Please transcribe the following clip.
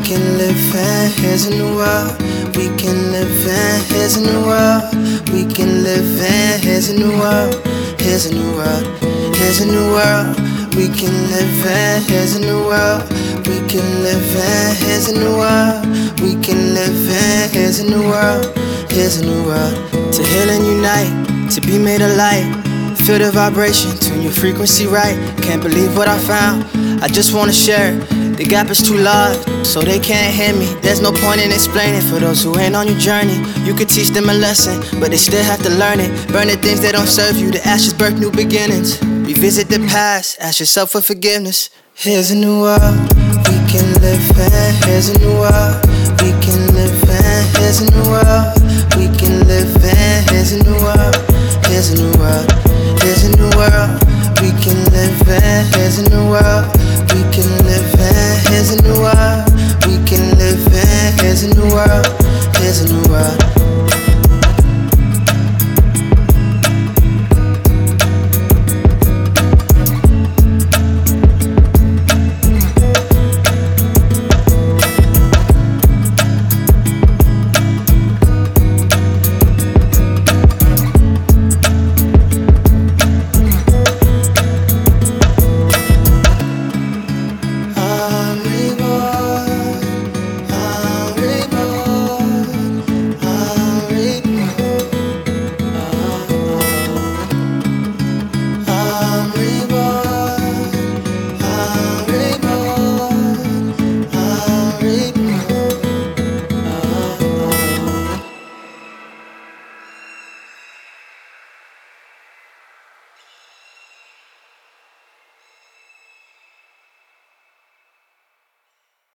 can live in, here's a new world. We can live in, here's a new world. We can live in, here's a new world. Here's a new world, here's a new world. We can live in, here's a new world. We can live in, here's a new world. We can live in, here's a new world. Here's a new world. To heal and unite, to be made of light. Feel the vibration, tune your frequency right. Can't believe what I found, I just wanna share it. The gap is too large, so they can't hear me. There's no point in explaining for those who ain't on your journey. You could teach them a lesson, but they still have to learn it. Burn the things that don't serve you, the ashes birth new beginnings. Revisit the past, ask yourself for forgiveness. Here's a new world, we can live in. Here's a new world, we can live in. Here's a new world, we can live in. Here's a new world.